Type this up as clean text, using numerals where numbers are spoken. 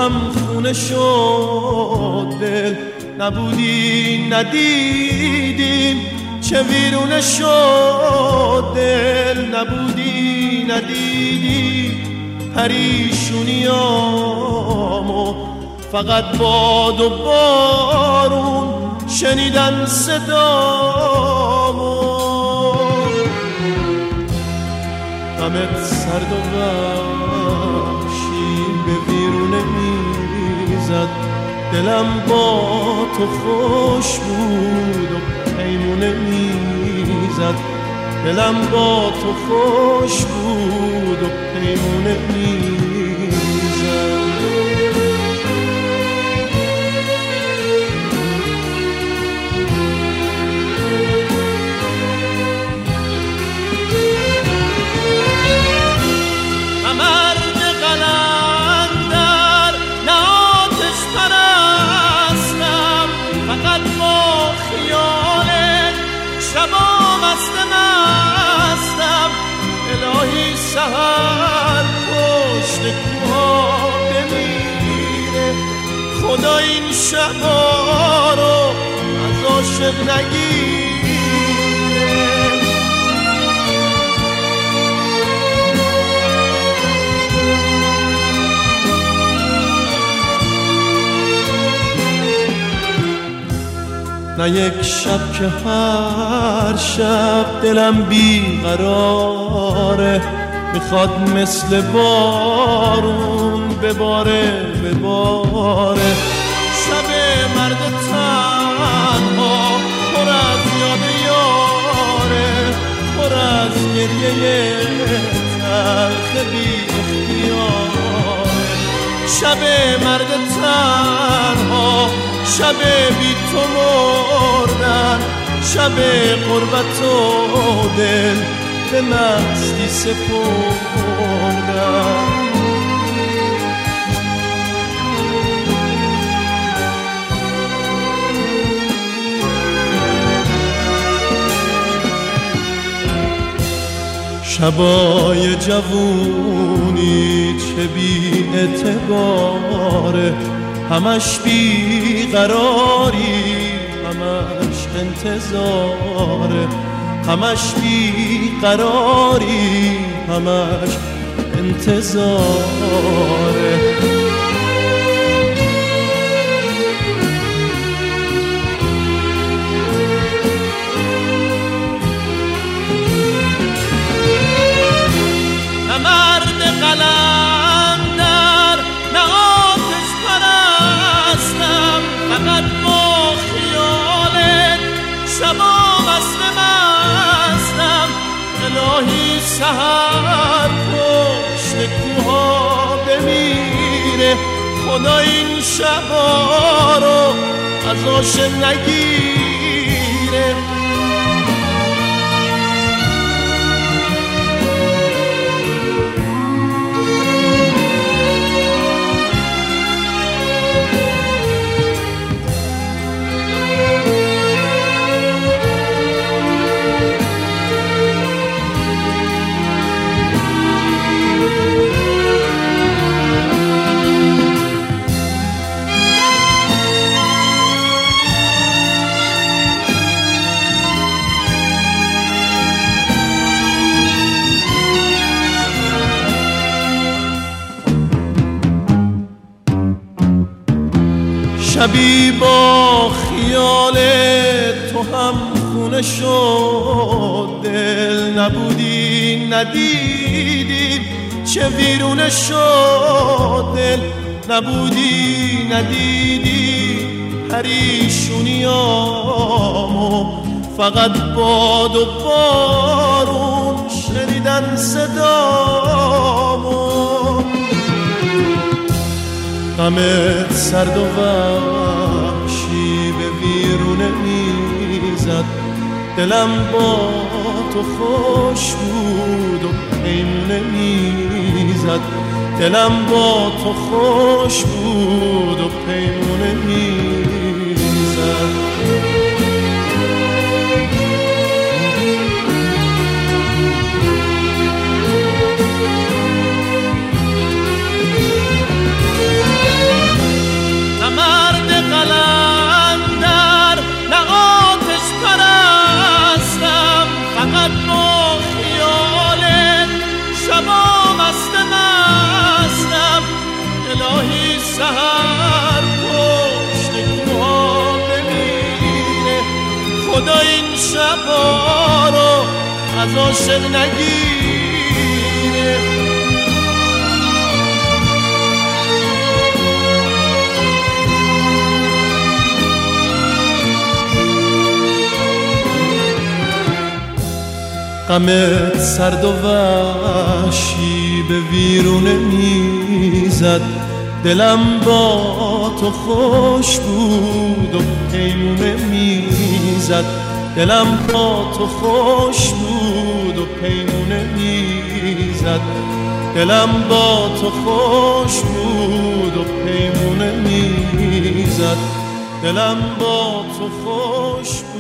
هم خونه شد دل، نبودی ندیدیم چه ویرونه شد دل، نبودی ندیدی پریشونیامو، فقط باد و بارون شنیدن صدامو. غمت سرد و وحشی به ویرونه میزد، دلم با تو خوش بود و پیمونه میزد، دلم با تو خوش بود و پیمونه میزد. الهی سحر پشت کوها بمیره، خدا این شبا رو از عاشق نگیره. نه یک شب که هر شب دلم بیقراره، میخواد مثل بارون بباره بباره. شب مرد تنها پر از یاد یاره، پر از گریه تلخ بی اختیاره. شب مرد تنها، شب بی تو مردن، شب غربت و دل به مستی سپردن. شبای جوونی چه بی اعتباره، همش بی قراری، همش انتظاره، همش بی قراری، همش انتظاره. نه مرد قلندر، نه آتش پرستم، فقط با خیالت شبا وصل مستم. الهی سحر پشت کوها بمیره، خدا این شبا رو از عاشق نگیره. شبی با خیال تو هم خونه شد دل، نبودی ندیدی چه ویرونه شد دل، نبودی ندیدی پریشونیامو، فقط باد و بارون شنیدن صدامو. غمت سرد و وحشی به ویرونه میزد، دلم با تو خوش بود و پیمونه میزد، دلم با تو خوش بود و پیمونه میزد. خدا این شبا رو از عاشق نگیره. غمت سرد و وحشی به ویرونه میزد، دلم با تو خوش بود و پیمونه میزد. دلم با تو خوش بود و پیمونه میزد. دلم با تو خوش بود و پیمونه میزد. دلم با تو خوش